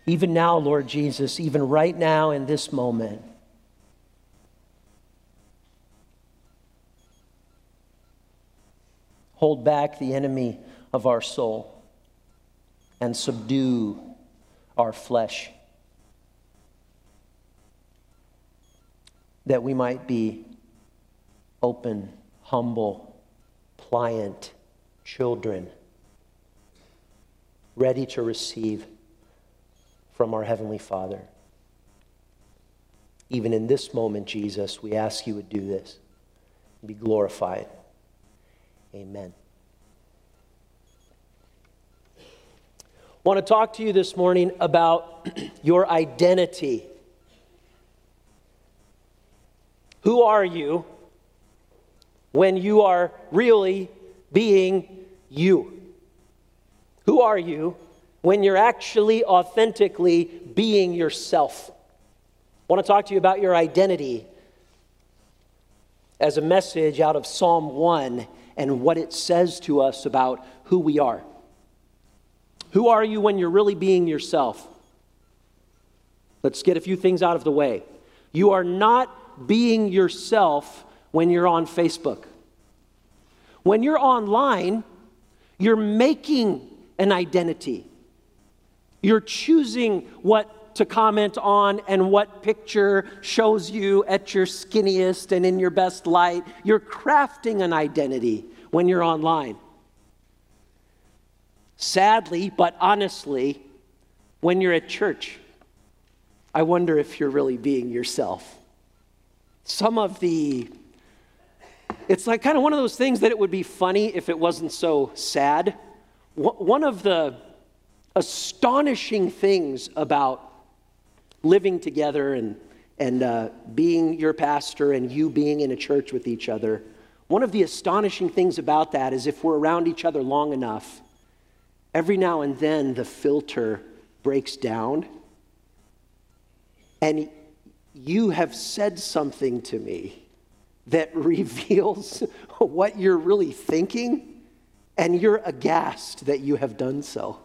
Even now, Lord Jesus, even right now in this moment, hold back the enemy of our soul and subdue our flesh, that we might be open, humble, pliant children, ready to receive from our Heavenly Father. Even in this moment, Jesus, we ask you would do this. Be glorified. Amen. I want to talk to you this morning about your identity. Who are you when you are really being you? Who are you when you're actually authentically being yourself? I want to talk to you about your identity as a message out of Psalm 1 and what it says to us about who we are. Who are you when you're really being yourself? Let's get a few things out of the way. You are not being yourself when you're on Facebook. When you're online, you're making an identity. You're choosing what to comment on and what picture shows you at your skinniest and in your best light. You're crafting an identity when you're online. Sadly, but honestly, when you're at church, I wonder if you're really being yourself. It's like kind of one of those things that it would be funny if it wasn't so sad. One of the astonishing things about living together and being your pastor and you being in a church with each other, one of the astonishing things about that is if we're around each other long enough, every now and then the filter breaks down and you have said something to me that reveals what you're really thinking, and you're aghast that you have done so.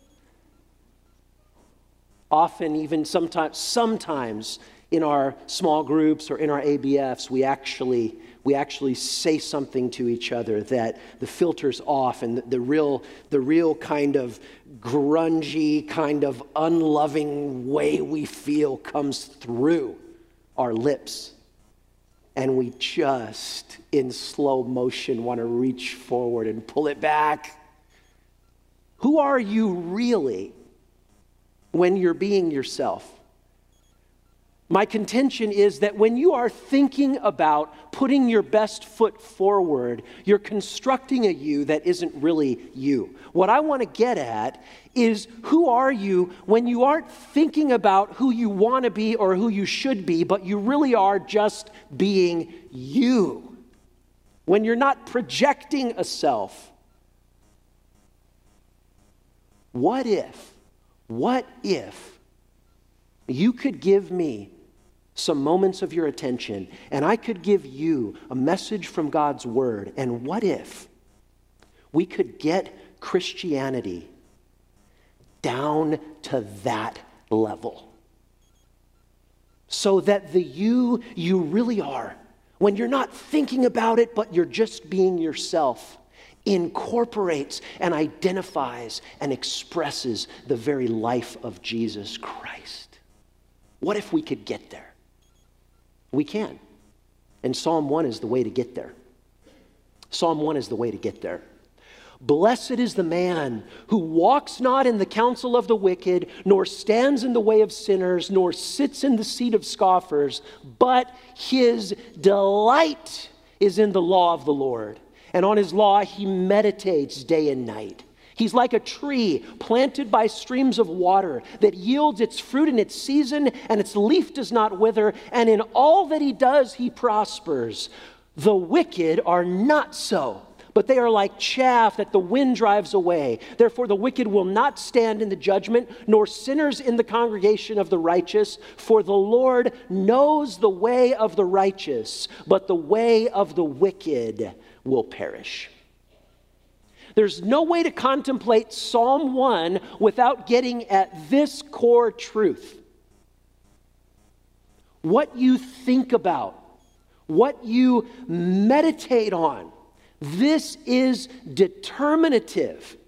Often, even sometimes in our small groups or in our ABFs, we actually say something to each other that the filter's off, and the real kind of grungy, kind of unloving way we feel comes through our lips. And we just, in slow motion, want to reach forward and pull it back. Who are you really when you're being yourself? My contention is that when you are thinking about putting your best foot forward, you're constructing a you that isn't really you. What I want to get at is, who are you when you aren't thinking about who you want to be or who you should be, but you really are just being you? When you're not projecting a self. What if you could give me some moments of your attention, and I could give you a message from God's Word, and what if we could get Christianity down to that level? So that the you really are, when you're not thinking about it, but you're just being yourself, incorporates and identifies and expresses the very life of Jesus Christ. What if we could get there? We can. And Psalm 1 is the way to get there. Psalm 1 is the way to get there. Blessed is the man who walks not in the counsel of the wicked, nor stands in the way of sinners, nor sits in the seat of scoffers, but his delight is in the law of the Lord. And on his law he meditates day and night. He's like a tree planted by streams of water that yields its fruit in its season, and its leaf does not wither, and in all that he does he prospers. The wicked are not so, but they are like chaff that the wind drives away. Therefore the wicked will not stand in the judgment, nor sinners in the congregation of the righteous. For the Lord knows the way of the righteous, but the way of the wicked will perish. There's no way to contemplate Psalm 1 without getting at this core truth. What you think about, what you meditate on, this is determinative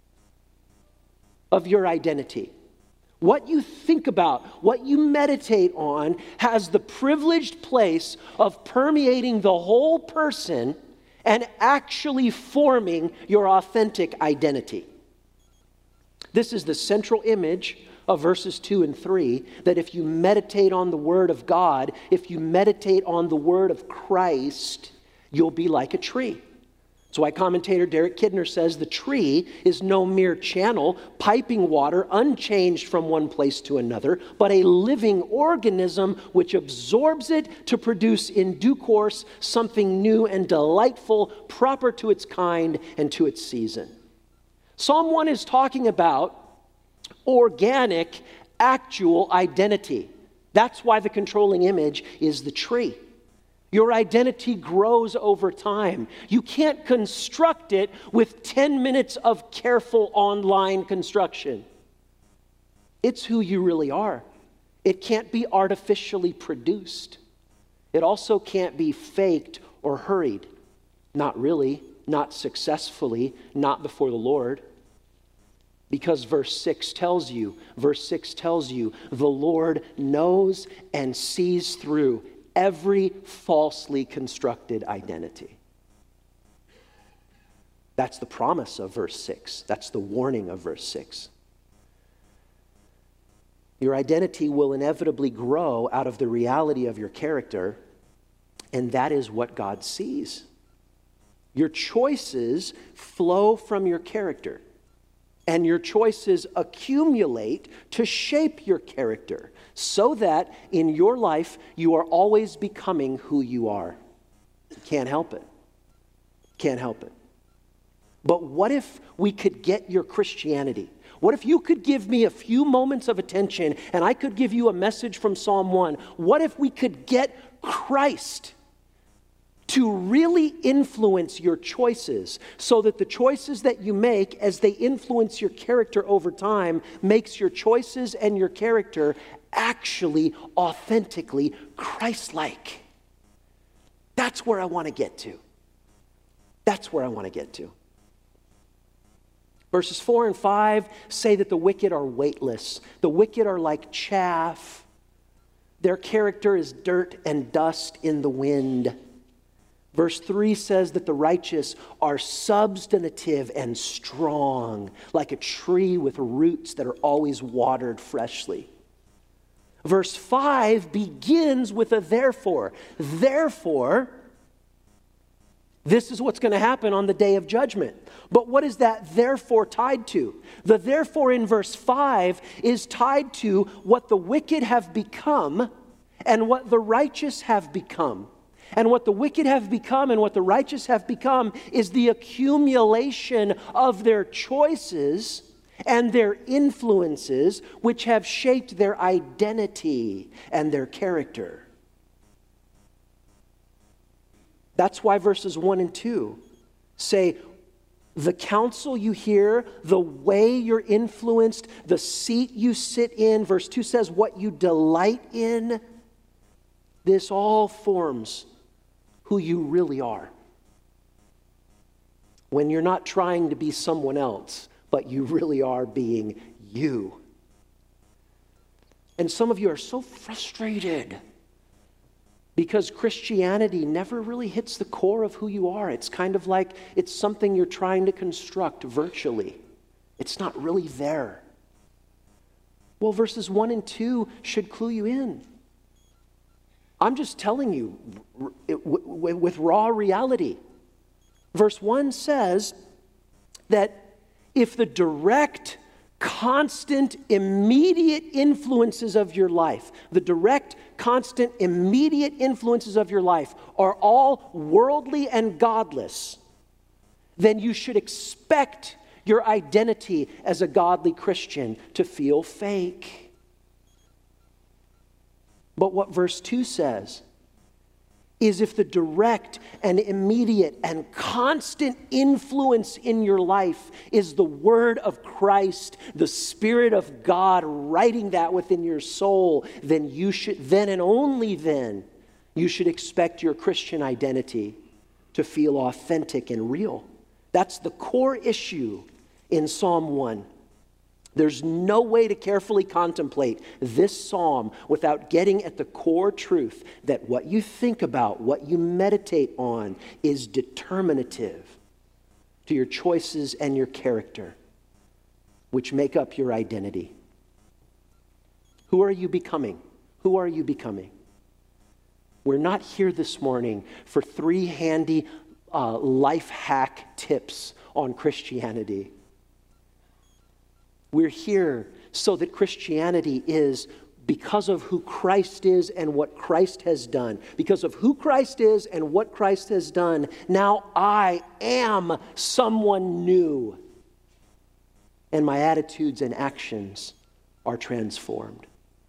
of your identity. What you think about, what you meditate on, has the privileged place of permeating the whole person and actually forming your authentic identity. This is the central image of verses 2 and 3, that if you meditate on the Word of God, if you meditate on the Word of Christ, you'll be like a tree. That's why commentator Derek Kidner says the tree is no mere channel piping water unchanged from one place to another, but a living organism which absorbs it to produce in due course something new and delightful, proper to its kind and to its season. Psalm 1 is talking about organic, actual identity. That's why the controlling image is the tree. Your identity grows over time. You can't construct it with 10 minutes of careful online construction. It's who you really are. It can't be artificially produced. It also can't be faked or hurried. Not really, not successfully, not before the Lord. Because verse 6 tells you, the Lord knows and sees through every falsely constructed identity. That's the promise of verse 6. That's the warning of verse 6. Your identity will inevitably grow out of the reality of your character, and that is what God sees. Your choices flow from your character, and your choices accumulate to shape your character, so that in your life you are always becoming who you are. Can't help it. Can't help it. But what if we could get your Christianity? What if you could give me a few moments of attention and I could give you a message from Psalm 1? What if we could get Christ to really influence your choices, so that the choices that you make as they influence your character over time makes your choices and your character actually authentically Christ-like? That's where I want to get to. That's where I want to get to. Verses 4 and 5 say that the wicked are weightless. The wicked are like chaff. Their character is dirt and dust in the wind. Verse 3 says that the righteous are substantive and strong, like a tree with roots that are always watered freshly. Verse 5 begins with a therefore. Therefore, this is what's going to happen on the day of judgment. But what is that therefore tied to? The therefore in verse 5 is tied to what the wicked have become and what the righteous have become. And what the wicked have become and what the righteous have become is the accumulation of their choices and their influences, which have shaped their identity and their character. That's why verses 1 and 2 say, the counsel you hear, the way you're influenced, the seat you sit in. Verse 2 says, what you delight in. This all forms who you really are. When you're not trying to be someone else, but you really are being you. And some of you are so frustrated because Christianity never really hits the core of who you are. It's kind of like it's something you're trying to construct virtually. It's not really there. Well, verses 1 and 2 should clue you in. I'm just telling you with raw reality. Verse 1 says that if the direct, constant, immediate influences of your life, the direct, constant, immediate influences of your life are all worldly and godless, then you should expect your identity as a godly Christian to feel fake. But what verse 2 says is if the direct and immediate and constant influence in your life is the Word of Christ, the Spirit of God writing that within your soul, then and only then, you should expect your Christian identity to feel authentic and real. That's the core issue in Psalm 1. There's no way to carefully contemplate this psalm without getting at the core truth that what you think about, what you meditate on, is determinative to your choices and your character, which make up your identity. Who are you becoming? Who are you becoming? We're not here this morning for 3 handy life hack tips on Christianity. We're here so that Christianity is because of who Christ is and what Christ has done. Because of who Christ is and what Christ has done, now I am someone new. And my attitudes and actions are transformed.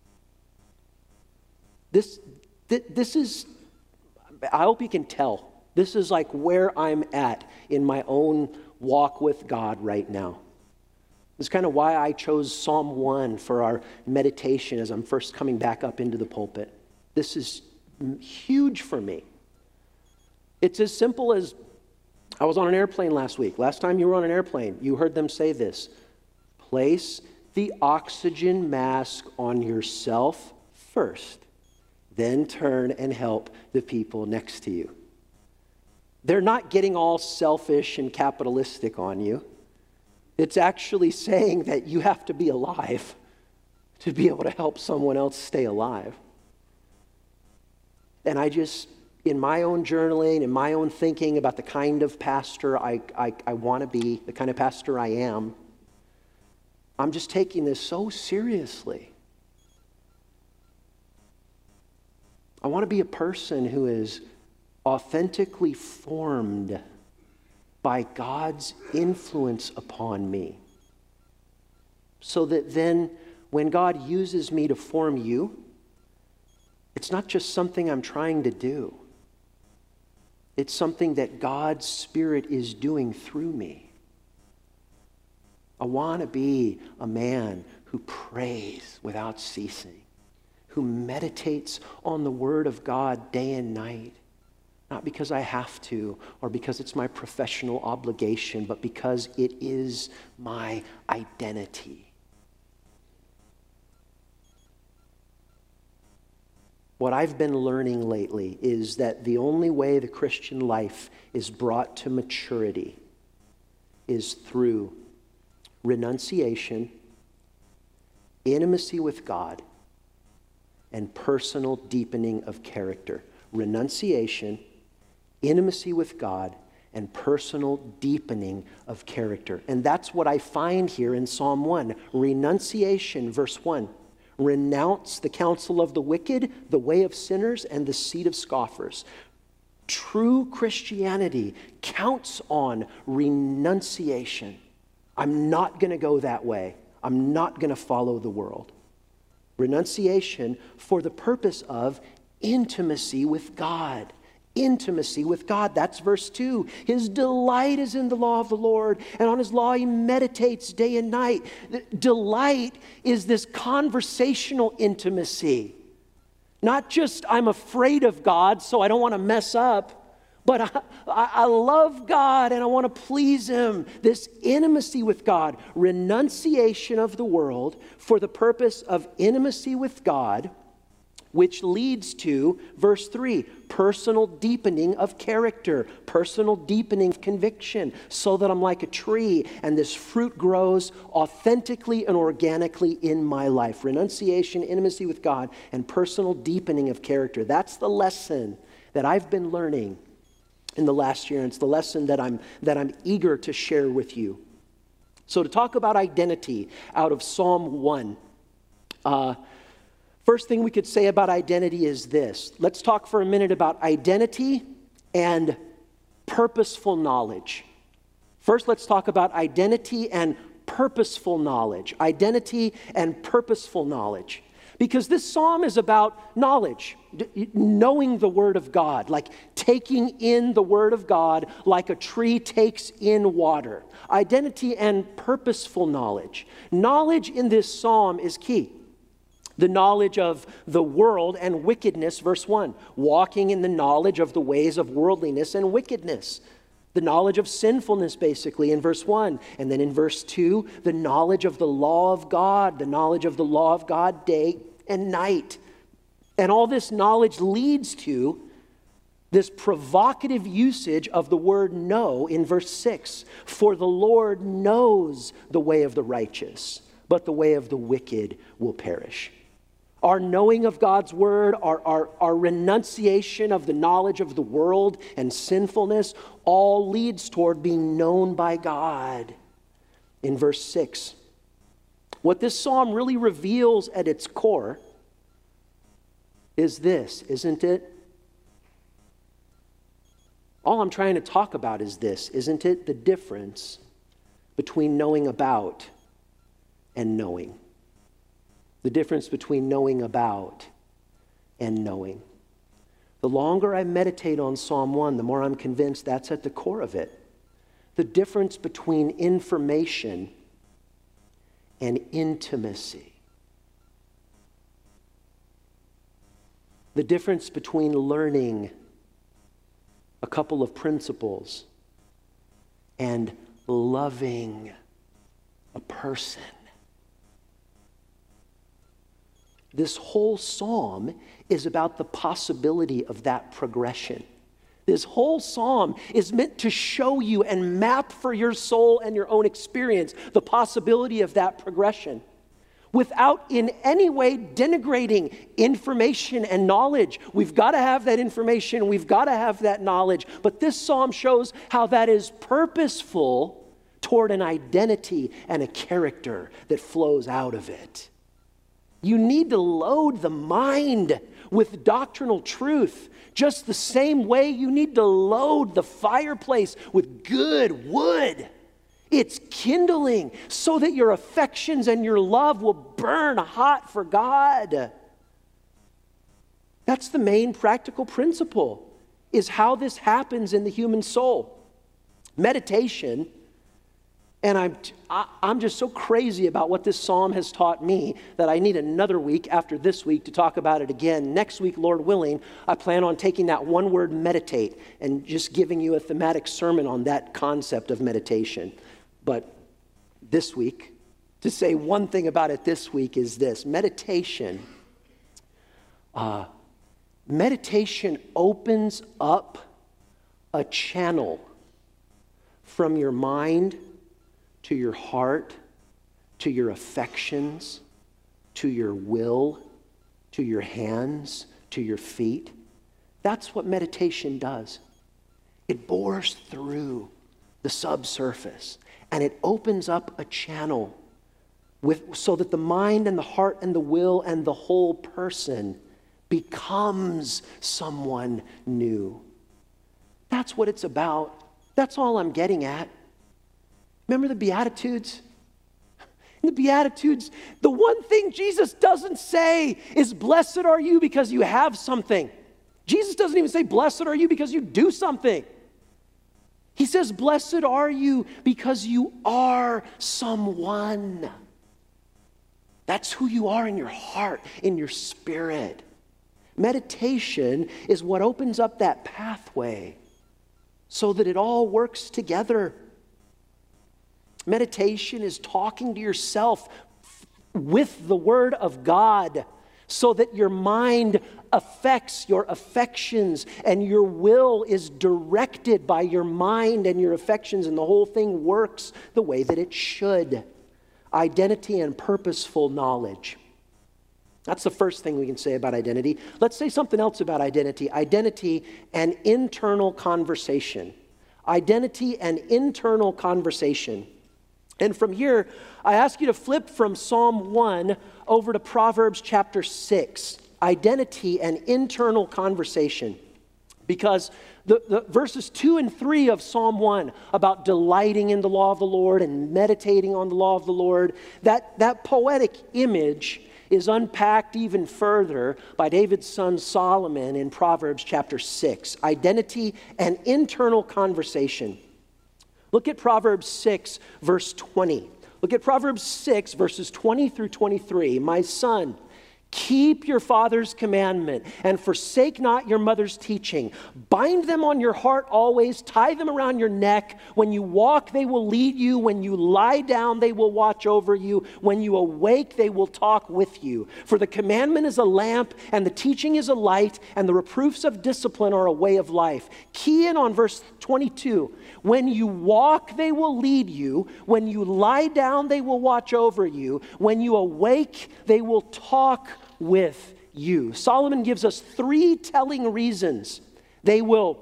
This is, I hope you can tell, this is like where I'm at in my own walk with God right now. It's kind of why I chose Psalm 1 for our meditation as I'm first coming back up into the pulpit. This is huge for me. It's as simple as, I was on an airplane last week. Last time you were on an airplane, you heard them say this: place the oxygen mask on yourself first, then turn and help the people next to you. They're not getting all selfish and capitalistic on you. It's actually saying that you have to be alive to be able to help someone else stay alive. And I just, in my own journaling, in my own thinking about the kind of pastor I want to be, the kind of pastor I am, I'm just taking this so seriously. I want to be a person who is authentically formed by God's influence upon me. So that then when God uses me to form you, it's not just something I'm trying to do. It's something that God's Spirit is doing through me. I want to be a man who prays without ceasing, who meditates on the Word of God day and night. Not because I have to or because it's my professional obligation, but because it is my identity. What I've been learning lately is that the only way the Christian life is brought to maturity is through renunciation, intimacy with God, and personal deepening of character. Renunciation, intimacy with God, and personal deepening of character. And that's what I find here in Psalm 1. Renunciation, verse 1. Renounce the counsel of the wicked, the way of sinners, and the seat of scoffers. True Christianity counts on renunciation. I'm not going to go that way. I'm not going to follow the world. Renunciation for the purpose of intimacy with God. Intimacy with God. That's verse 2. His delight is in the law of the Lord, and on his law he meditates day and night. Delight is this conversational intimacy. Not just I'm afraid of God, so I don't want to mess up, but I love God and I want to please him. This intimacy with God, renunciation of the world for the purpose of intimacy with God, which leads to, verse 3, personal deepening of character, personal deepening of conviction, so that I'm like a tree and this fruit grows authentically and organically in my life. Renunciation, intimacy with God, and personal deepening of character. That's the lesson that I've been learning in the last year, and it's the lesson that I'm eager to share with you. So to talk about identity out of Psalm 1, first thing we could say about identity is this. Let's talk for a minute about identity and purposeful knowledge. First, let's talk about identity and purposeful knowledge. Identity and purposeful knowledge. Because this psalm is about knowledge, knowing the Word of God, like taking in the Word of God like a tree takes in water. Identity and purposeful knowledge. Knowledge in this psalm is key. The knowledge of the world and wickedness, verse 1. Walking in the knowledge of the ways of worldliness and wickedness. The knowledge of sinfulness, basically, in verse 1. And then in verse 2, the knowledge of the law of God. The knowledge of the law of God day and night. And all this knowledge leads to this provocative usage of the word know in verse 6. For the Lord knows the way of the righteous, but the way of the wicked will perish. Our knowing of God's word, our renunciation of the knowledge of the world and sinfulness, all leads toward being known by God. In verse 6, what this psalm really reveals at its core is this, isn't it? All I'm trying to talk about is this, isn't it? The difference between knowing about and knowing. The difference between knowing about and knowing. The longer I meditate on Psalm 1, the more I'm convinced that's at the core of it. The difference between information and intimacy. The difference between learning a couple of principles and loving a person. This whole psalm is about the possibility of that progression. This whole psalm is meant to show you and map for your soul and your own experience the possibility of that progression, without in any way denigrating information and knowledge. We've got to have that information, we've got to have that knowledge, but this psalm shows how that is purposeful toward an identity and a character that flows out of it. You need to load the mind with doctrinal truth, just the same way you need to load the fireplace with good wood. It's kindling so that your affections and your love will burn hot for God. That's the main practical principle, is how this happens in the human soul. Meditation, and I'm just so crazy about what this psalm has taught me that I need another week after this week to talk about it again. Next week, Lord willing, I plan on taking that one word meditate and just giving you a thematic sermon on that concept of meditation. But this week, to say one thing about it this week is this. Meditation opens up a channel from your mind to your heart, to your affections, to your will, to your hands, to your feet. That's what meditation does. It bores through the subsurface and it opens up a channel so that the mind and the heart and the will and the whole person becomes someone new. That's what it's about. That's all I'm getting at. Remember the Beatitudes? In the Beatitudes, the one thing Jesus doesn't say is, blessed are you because you have something. Jesus doesn't even say, blessed are you because you do something. He says, blessed are you because you are someone. That's who you are in your heart, in your spirit. Meditation is what opens up that pathway so that it all works together. Meditation is talking to yourself with the Word of God so that your mind affects your affections and your will is directed by your mind and your affections, and the whole thing works the way that it should. Identity and purposeful knowledge. That's the first thing we can say about identity. Let's say something else about identity. Identity and internal conversation. Identity and internal conversation. And from here, I ask you to flip from Psalm 1 over to Proverbs chapter 6. Identity and internal conversation. Because the verses 2 and 3 of Psalm 1 about delighting in the law of the Lord and meditating on the law of the Lord, that poetic image is unpacked even further by David's son Solomon in Proverbs chapter 6. Identity and internal conversation. Look at Proverbs 6, verse 20. Look at Proverbs 6, verses 20 through 23. My son, keep your father's commandment and forsake not your mother's teaching. Bind them on your heart always. Tie them around your neck. When you walk, they will lead you. When you lie down, they will watch over you. When you awake, they will talk with you. For the commandment is a lamp, and the teaching is a light, and the reproofs of discipline are a way of life. Key in on verse 22. When you walk, they will lead you. When you lie down, they will watch over you. When you awake, they will talk with you. Solomon gives us 3 telling reasons. They will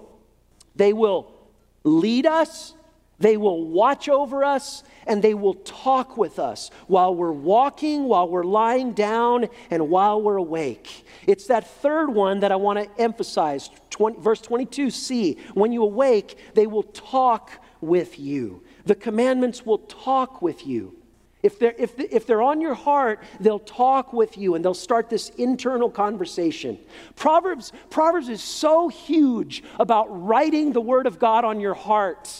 lead us, they will watch over us, and they will talk with us while we're walking, while we're lying down, and while we're awake. It's that third one that I want to emphasize. Verse 22c, when you awake, they will talk with you. The commandments will talk with you. If they're on your heart, they'll talk with you and they'll start this internal conversation. Proverbs is so huge about writing the word of God on your heart.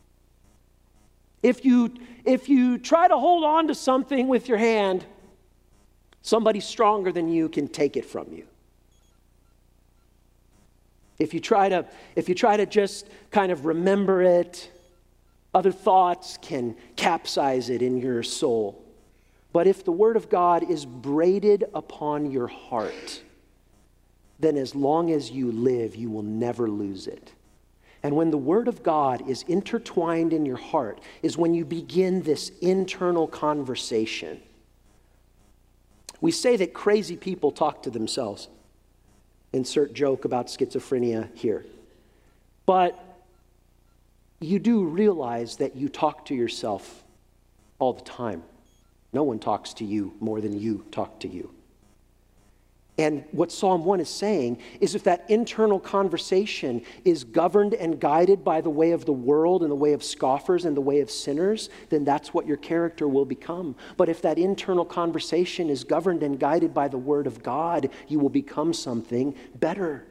If you try to hold on to something with your hand, somebody stronger than you can take it from you. If you try to just kind of remember it, other thoughts can capsize it in your soul. But if the Word of God is braided upon your heart, then as long as you live, you will never lose it. And when the Word of God is intertwined in your heart, is when you begin this internal conversation. We say that crazy people talk to themselves. Insert joke about schizophrenia here. But you do realize that you talk to yourself all the time. No one talks to you more than you talk to you. And what Psalm 1 is saying is if that internal conversation is governed and guided by the way of the world and the way of scoffers and the way of sinners, then that's what your character will become. But if that internal conversation is governed and guided by the Word of God, you will become something better.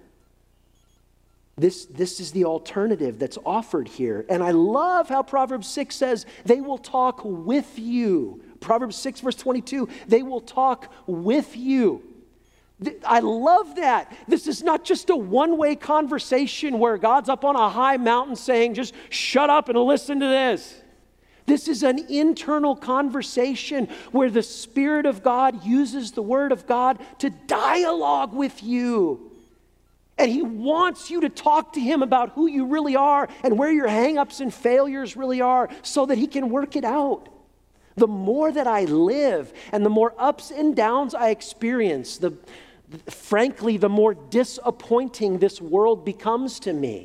This is the alternative that's offered here. And I love how Proverbs 6 says, they will talk with you. Proverbs 6 verse 22, they will talk with you. I love that. This is not just a one-way conversation where God's up on a high mountain saying, just shut up and listen to this. This is an internal conversation where the Spirit of God uses the Word of God to dialogue with you. And He wants you to talk to Him about who you really are and where your hang-ups and failures really are so that He can work it out. The more that I live and the more ups and downs I experience, frankly, the more disappointing this world becomes to me.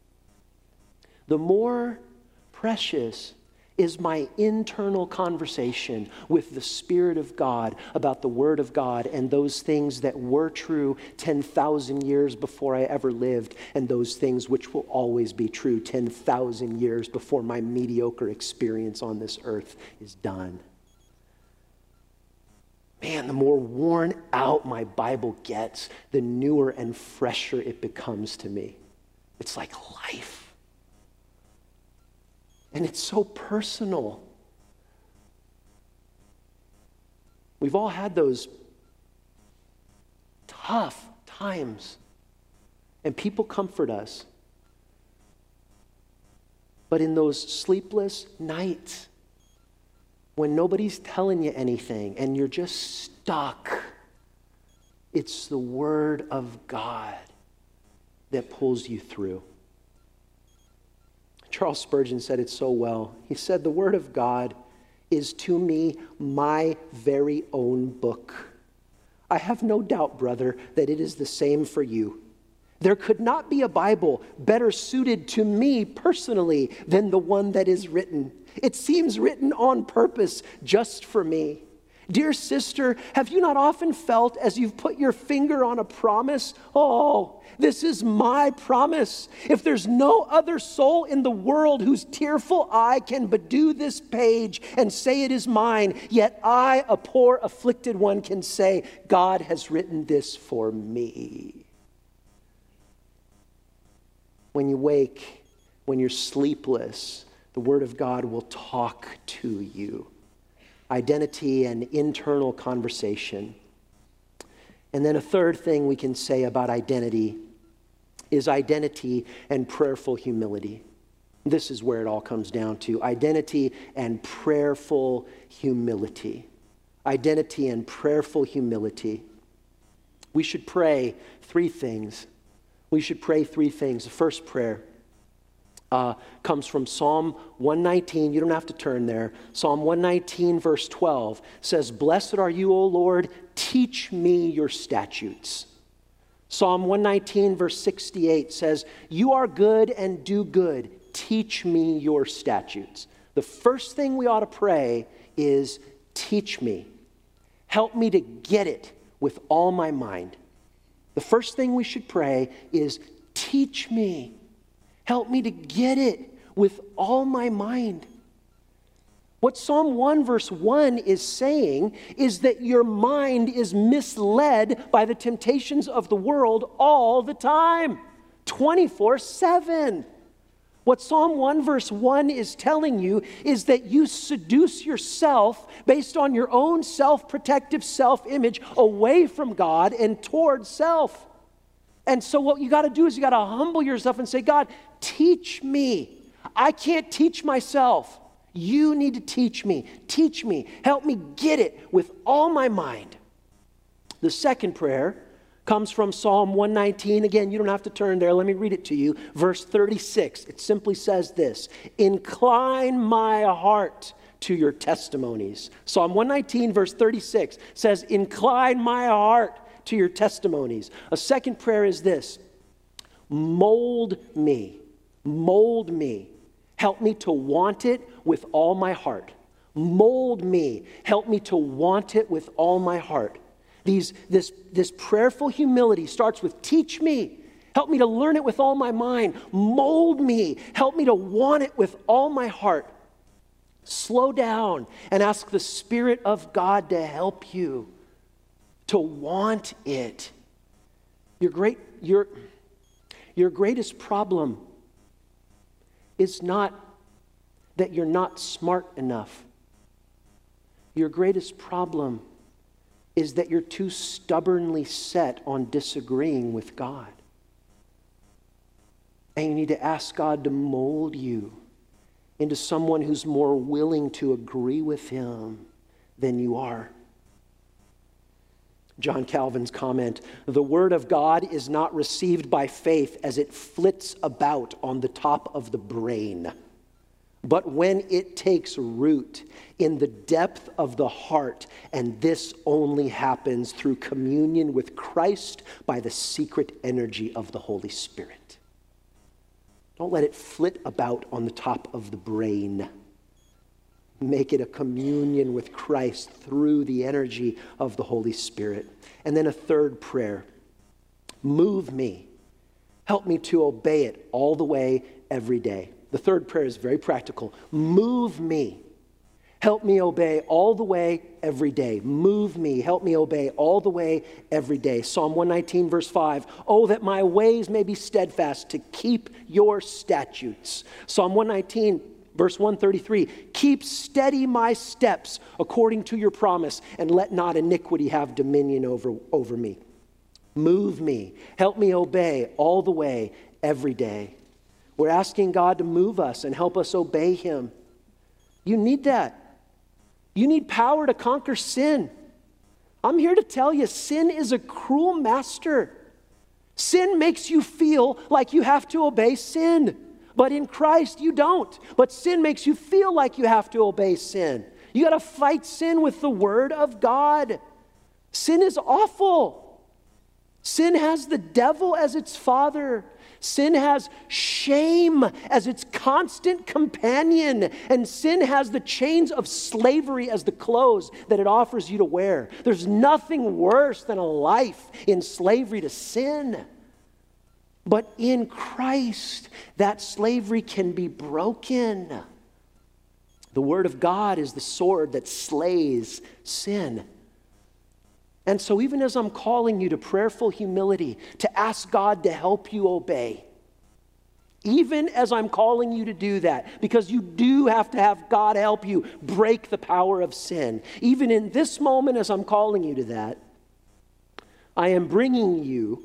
The more precious is my internal conversation with the Spirit of God about the Word of God and those things that were true 10,000 years before I ever lived and those things which will always be true 10,000 years before my mediocre experience on this earth is done. Man, the more worn out my Bible gets, the newer and fresher it becomes to me. It's like life. And it's so personal. We've all had those tough times, and people comfort us. But in those sleepless nights, when nobody's telling you anything and you're just stuck, it's the Word of God that pulls you through. Charles Spurgeon said it so well. He said, the Word of God is to me my very own book. I have no doubt, brother, that it is the same for you. There could not be a Bible better suited to me personally than the one that is written. It seems written on purpose just for me. Dear sister, have you not often felt as you've put your finger on a promise? Oh, this is my promise. If there's no other soul in the world whose tearful eye can bedew this page and say it is mine, yet I, a poor afflicted one, can say, God has written this for me. When you wake, when you're sleepless, the Word of God will talk to you. Identity and internal conversation. And then a third thing we can say about identity is identity and prayerful humility. This is where it all comes down to. Identity and prayerful humility. Identity and prayerful humility. We should pray three things. We should pray three things. The first prayer comes from Psalm 119. You don't have to turn there. Psalm 119, verse 12 says, "Blessed are you, O Lord, teach me your statutes." Psalm 119, verse 68 says, "You are good and do good. Teach me your statutes." The first thing we ought to pray is, teach me. Help me to get it with all my mind. The first thing we should pray is, teach me. Help me to get it with all my mind. What Psalm 1 verse 1 is saying is that your mind is misled by the temptations of the world all the time, 24/7. What Psalm 1 verse 1 is telling you is that you seduce yourself based on your own self-protective self-image away from God and toward self. And so what you got to do is you got to humble yourself and say, God, teach me. I can't teach myself. You need to teach me. Teach me. Help me get it with all my mind. The second prayer comes from Psalm 119. Again, you don't have to turn there. Let me read it to you. Verse 36. It simply says this: incline my heart to your testimonies. Psalm 119, verse 36 says, incline my heart to your testimonies. A second prayer is this: mold me. Mold me. Help me to want it with all my heart. Mold me. Help me to want it with all my heart. This prayerful humility starts with teach me. Help me to learn it with all my mind. Mold me. Help me to want it with all my heart. Slow down and ask the Spirit of God to help you to want it. Your greatest problem is not that you're not smart enough. Your greatest problem is that you're too stubbornly set on disagreeing with God. And you need to ask God to mold you into someone who's more willing to agree with Him than you are. John Calvin's comment, the Word of God is not received by faith as it flits about on the top of the brain, but when it takes root in the depth of the heart, and this only happens through communion with Christ by the secret energy of the Holy Spirit. Don't let it flit about on the top of the brain. Make it a communion with Christ through the energy of the Holy Spirit. And then a third prayer: move me. Help me to obey it all the way, every day. The third prayer is very practical. Move me. Help me obey all the way, every day. Move me. Help me obey all the way, every day. Psalm 119, verse 5. Oh, that my ways may be steadfast to keep your statutes. Psalm 119, verse 133. Keep steady my steps according to your promise, and let not iniquity have dominion over me. Move me. Help me obey all the way, every day. We're asking God to move us and help us obey Him. You need that. You need power to conquer sin. I'm here to tell you, sin is a cruel master. Sin makes you feel like you have to obey sin. But in Christ, you don't. But sin makes you feel like you have to obey sin. You got to fight sin with the Word of God. Sin is awful. Sin has the devil as its father. Sin has shame as its constant companion, and sin has the chains of slavery as the clothes that it offers you to wear. There's nothing worse than a life in slavery to sin. But in Christ, that slavery can be broken. The Word of God is the sword that slays sin. And so even as I'm calling you to prayerful humility, to ask God to help you obey, even as I'm calling you to do that, because you do have to have God help you break the power of sin, even in this moment as I'm calling you to that, I am bringing you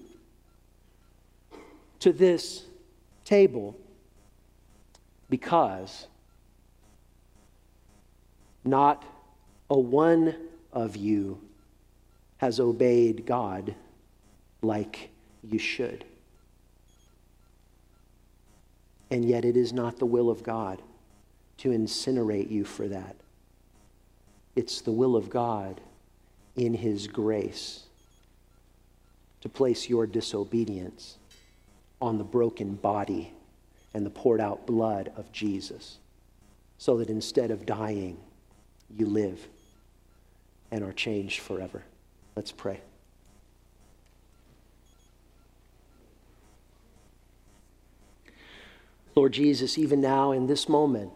to this table because not a one of you has obeyed God like you should. And yet it is not the will of God to incinerate you for that. It's the will of God in His grace to place your disobedience on the broken body and the poured out blood of Jesus, so that instead of dying, you live and are changed forever. Let's pray. Lord Jesus, even now in this moment,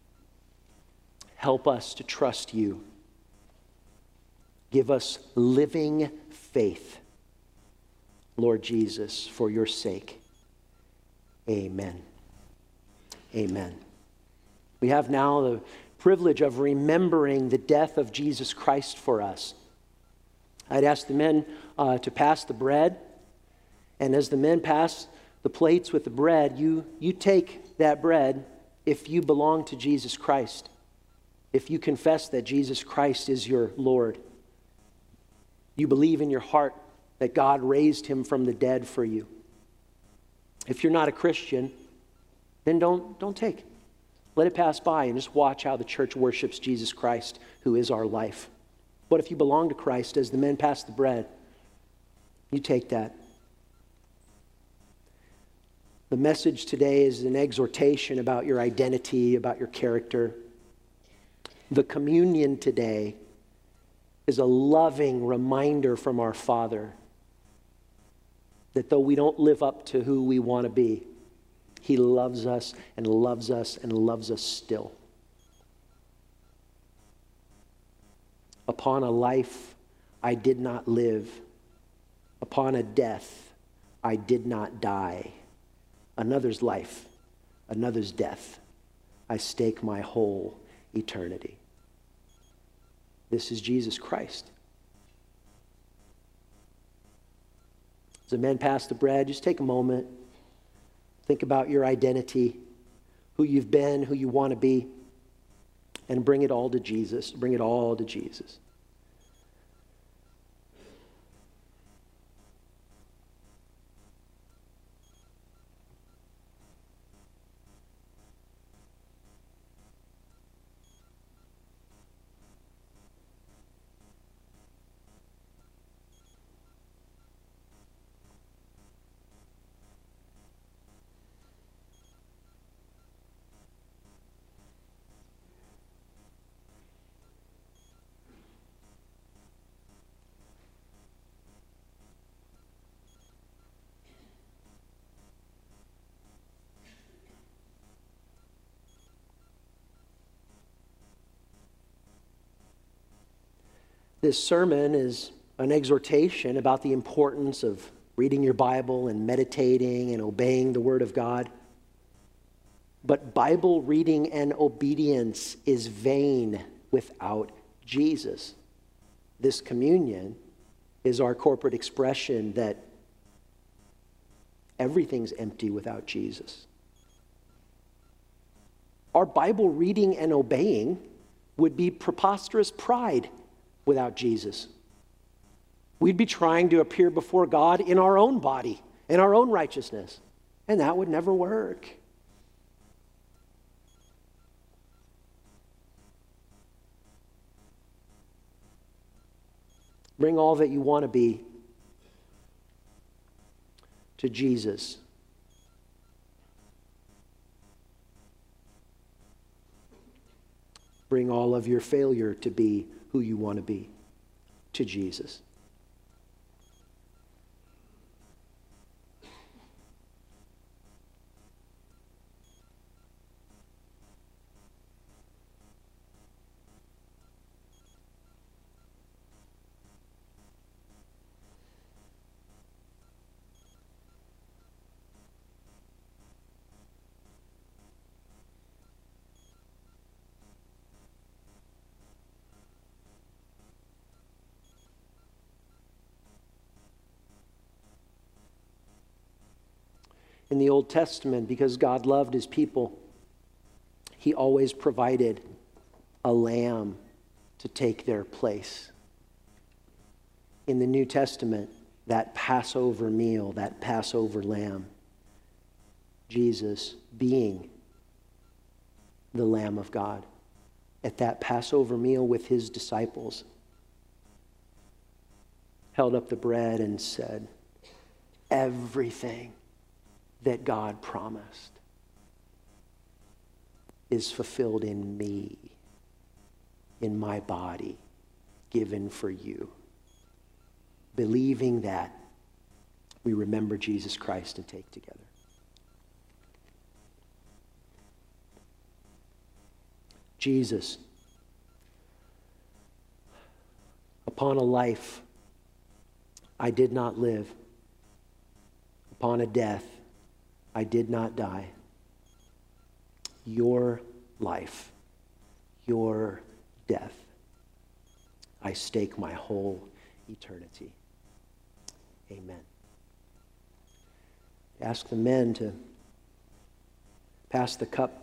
help us to trust you. Give us living faith, Lord Jesus, for your sake. Amen. Amen. We have now the privilege of remembering the death of Jesus Christ for us. I'd ask the men to pass the bread, and as the men pass the plates with the bread, you take that bread if you belong to Jesus Christ, if you confess that Jesus Christ is your Lord. You believe in your heart that God raised him from the dead for you. If you're not a Christian, then don't take. Let it pass by and just watch how the church worships Jesus Christ, who is our life. What if you belong to Christ? As the men pass the bread, you take that. The message today is an exhortation about your identity, about your character. The communion today is a loving reminder from our Father that though we don't live up to who we want to be, He loves us and loves us and loves us still. Upon a life I did not live, upon a death I did not die. Another's life, another's death, I stake my whole eternity. This is Jesus Christ. As the men pass the bread, just take a moment. Think about your identity, who you've been, who you want to be, and bring it all to Jesus. Bring it all to Jesus. This sermon is an exhortation about the importance of reading your Bible and meditating and obeying the Word of God. But Bible reading and obedience is vain without Jesus. This communion is our corporate expression that everything's empty without Jesus. Our Bible reading and obeying would be preposterous pride without Jesus. We'd be trying to appear before God in our own body, in our own righteousness, and that would never work. Bring all that you want to be to Jesus Bring all of your failure to be who you want to be to Jesus. In the Old Testament, because God loved his people, he always provided a lamb to take their place. In the New Testament, that Passover meal, that Passover lamb, Jesus being the Lamb of God, at that Passover meal with his disciples, held up the bread and said, everything that God promised is fulfilled in me, in my body, given for you. Believing that, we remember Jesus Christ and take together. Jesus, upon a life I did not live, upon a death I did not die. Your life, your death, I stake my whole eternity. Amen. Ask the men to pass the cup.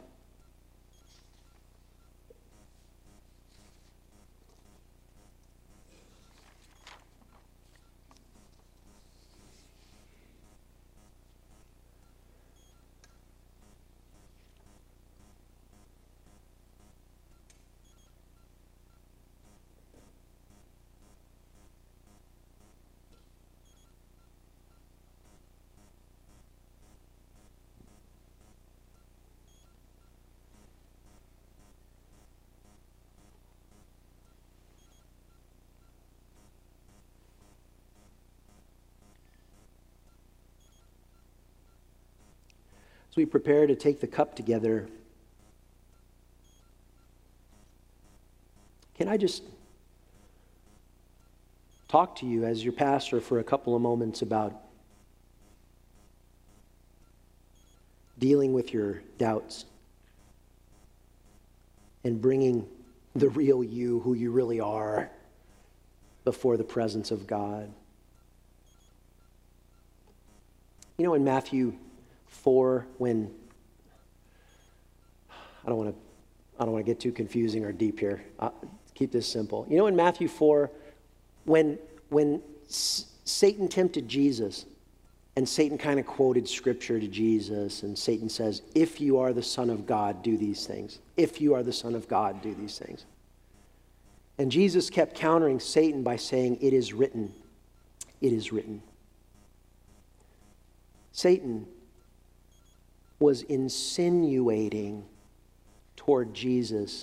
As we prepare to take the cup together, can I just talk to you as your pastor for a couple of moments about dealing with your doubts and bringing the real you, who you really are, before the presence of God? You know, in Matthew 4, when I don't want to get too confusing or deep here. Keep this simple. You know, in Matthew 4, when Satan tempted Jesus, and Satan kind of quoted scripture to Jesus, and Satan says, "If you are the Son of God, do these things. If you are the Son of God, do these things." And Jesus kept countering Satan by saying, "It is written. It is written." Satan was insinuating toward Jesus,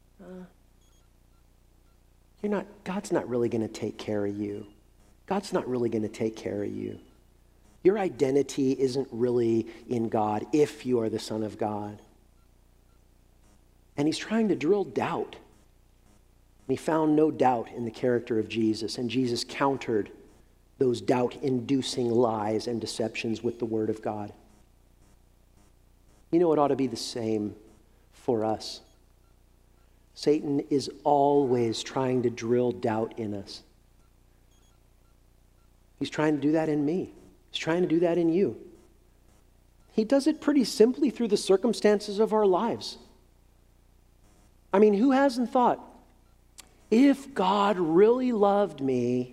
God's not really going to take care of you. God's not really going to take care of you. Your identity isn't really in God if you are the Son of God. And he's trying to drill doubt. And he found no doubt in the character of Jesus, and Jesus countered those doubt-inducing lies and deceptions with the Word of God. You know, it ought to be the same for us. Satan is always trying to drill doubt in us. He's trying to do that in me. He's trying to do that in you. He does it pretty simply through the circumstances of our lives. I mean, who hasn't thought, if God really loved me,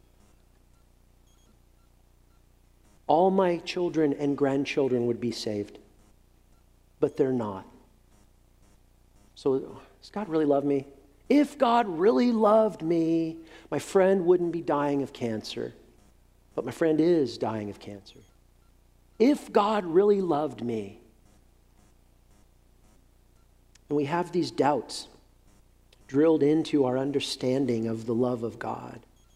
all my children and grandchildren would be saved? But they're not. So, does God really love me? If God really loved me, my friend wouldn't be dying of cancer. But my friend is dying of cancer. If God really loved me. And we have these doubts. drilled into our understanding of the love of God.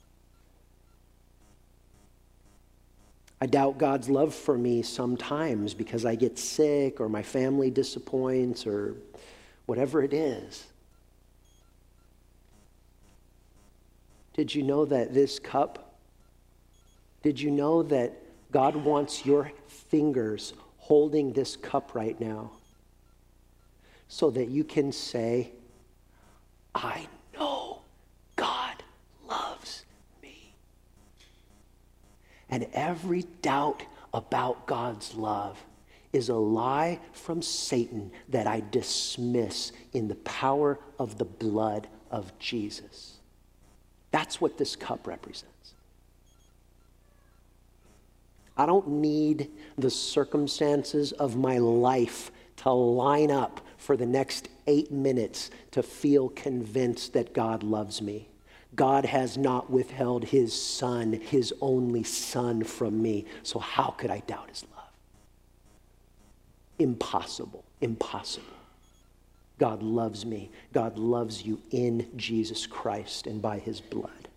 I doubt God's love for me sometimes because I get sick or my family disappoints or whatever it is. Did you know that this cup, did you know that God wants your fingers holding this cup right now so that you can say, I know God loves me. And every doubt about God's love is a lie from Satan that I dismiss in the power of the blood of Jesus. That's what this cup represents. I don't need the circumstances of my life to line up for the next 8 minutes to feel convinced that God loves me. God has not withheld his son, his only son, from me. So how could I doubt his love? Impossible. Impossible. God loves me. God loves you in Jesus Christ and by his blood.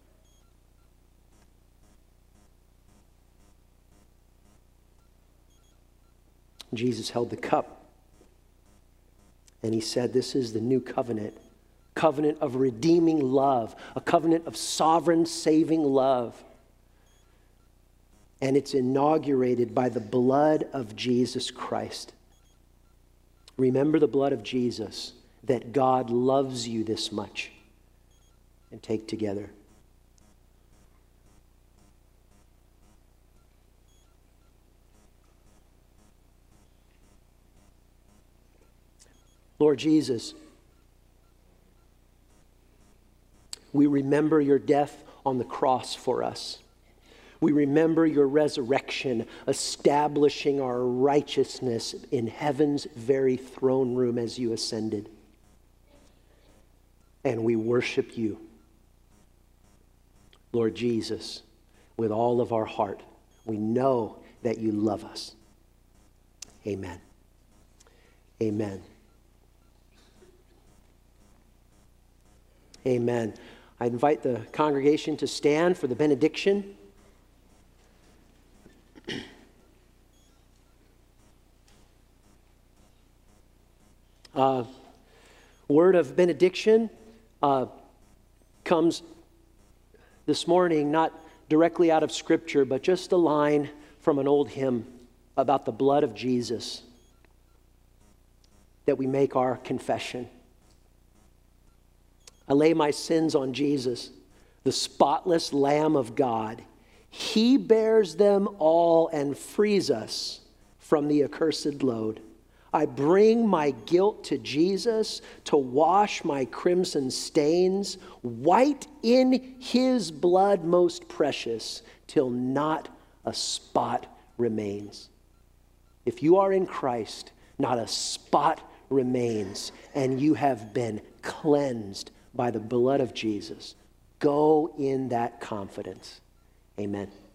Jesus held the cup and he said, this is the new covenant of redeeming love, a covenant of sovereign saving love. And it's inaugurated by the blood of Jesus Christ. Remember the blood of Jesus, that God loves you this much. And take together. Lord Jesus, we remember your death on the cross for us. We remember your resurrection, establishing our righteousness in heaven's very throne room as you ascended. And we worship you, Lord Jesus, with all of our heart. We know that you love us. Amen. Amen. Amen. I invite the congregation to stand for the benediction. Word of benediction comes this morning not directly out of Scripture, but just a line from an old hymn about the blood of Jesus that we make our confession. I lay my sins on Jesus, the spotless Lamb of God. He bears them all and frees us from the accursed load. I bring my guilt to Jesus to wash my crimson stains, white in his blood most precious, till not a spot remains. If you are in Christ, not a spot remains, and you have been cleansed by the blood of Jesus. Go in that confidence. Amen.